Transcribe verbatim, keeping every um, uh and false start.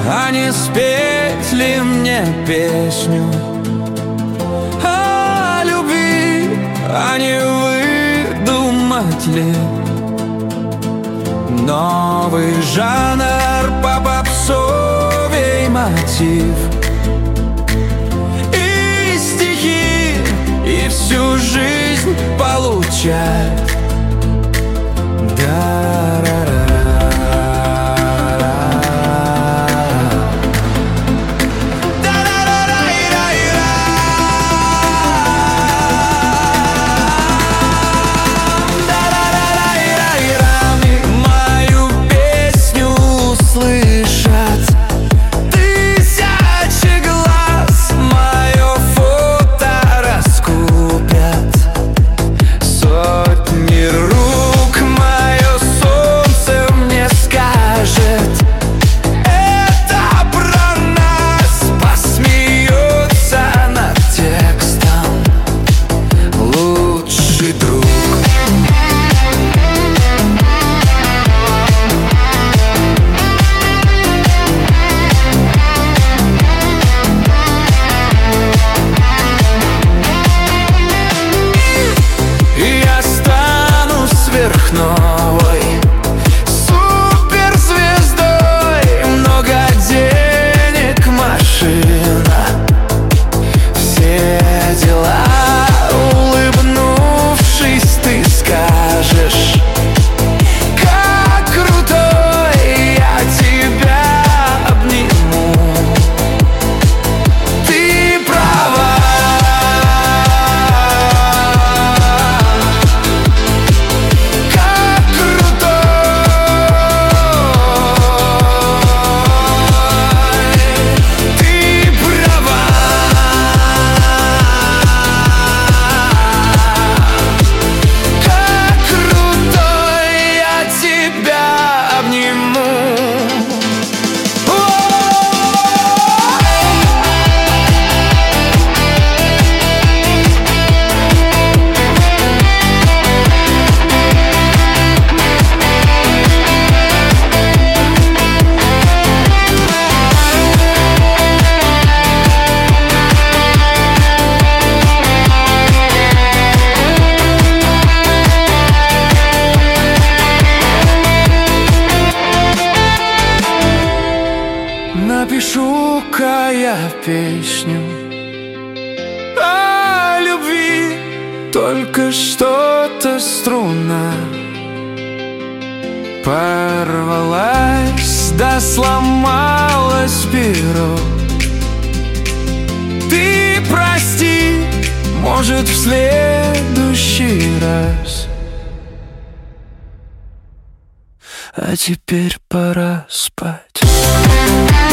а не спеть ли мне песню о любви, а не выдумать ли новый жанр по попсовей мотив и стихи, и всю жизнь получать. Да-ра-ра. Новой суперзвездой, много денег, машина, все дела. Улыбнувшись, ты скажешь: как крутой, я тебя обниму. Ты права. Напишу-ка я песню о любви, только что-то струна порвалась, да сломалась перо. Ты прости, может, в следующий раз. А теперь пора спать.